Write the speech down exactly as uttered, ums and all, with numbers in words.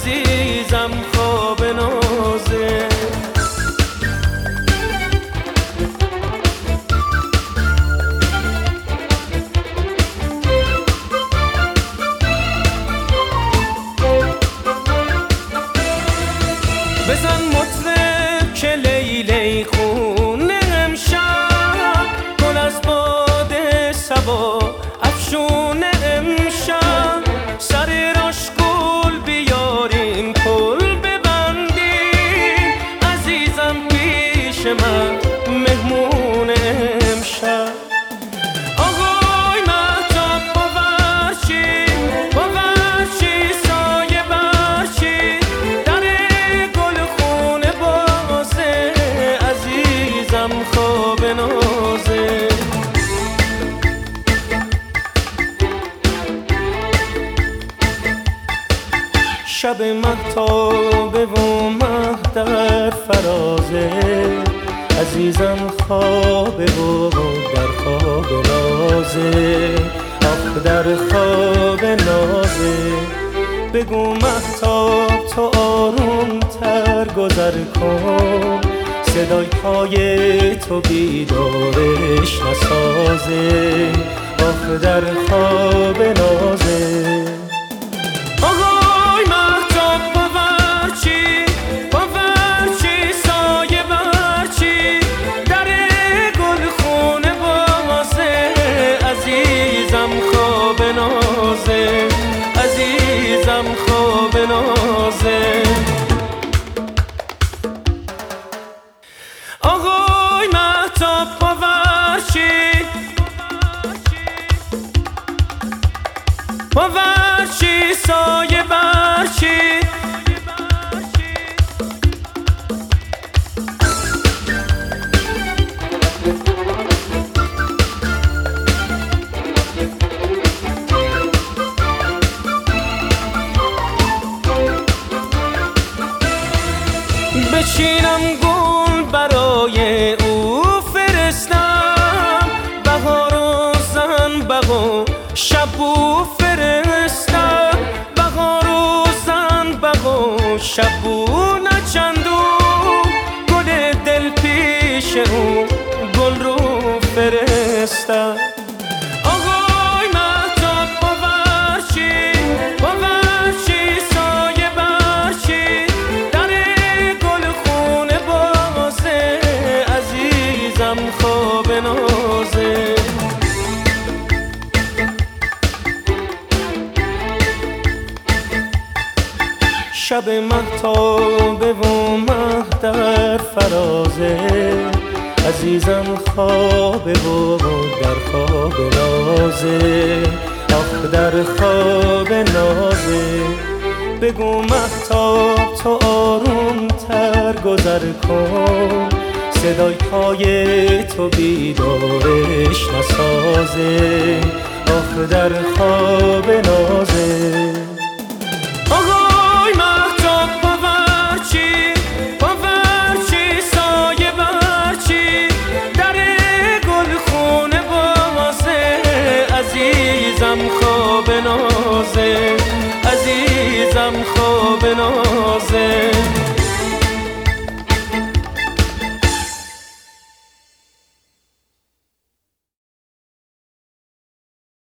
عزیزم خواب نازه. بزن مطرب که لیلی خونه امشب، گل از باد صبا افشونه امشب. سر راش گل بیاریم پل ببندیم، عزیزم پیش من مهمون امشب. آقای مهتاب باورچی باورچی سایه برچی، در گل خونه بازه عزیزم خواب نازه. شب مهتابه و مه در فرازه، عزیزم خوابه و در خواب نازه. آخ در خواب نازه. بگو مهتاب تو آروم تر گذر کن، صدای پای تو بیدارش نسازه. آخ در خواب نازه. عزیزم خواب نازه. آقای مهتاب باورچی باورچی سایه برچی، بچینم گل برای او فرستم، بهار و زنبق و شب و فرستم. بهار و زنبق و شب و نچندو، گل دل پیش او گل رو فرستم. آقای مهتاب باورچی باورچی سایه برچی، خواب نازه. شب مهتابه و مه در فرازه، عزیزم خوابه و در خواب نازه. آخ در خواب نازه. بگو مهتاب تو آروم تر گذر کن، صدای پای تو بیدارش نسازه. آخ در خواب نازه. آقای مهتاب باورچی باورچی سایه برچی، در گل خونه بازه عزیزم خواب نازه. عزیزم خواب نازه.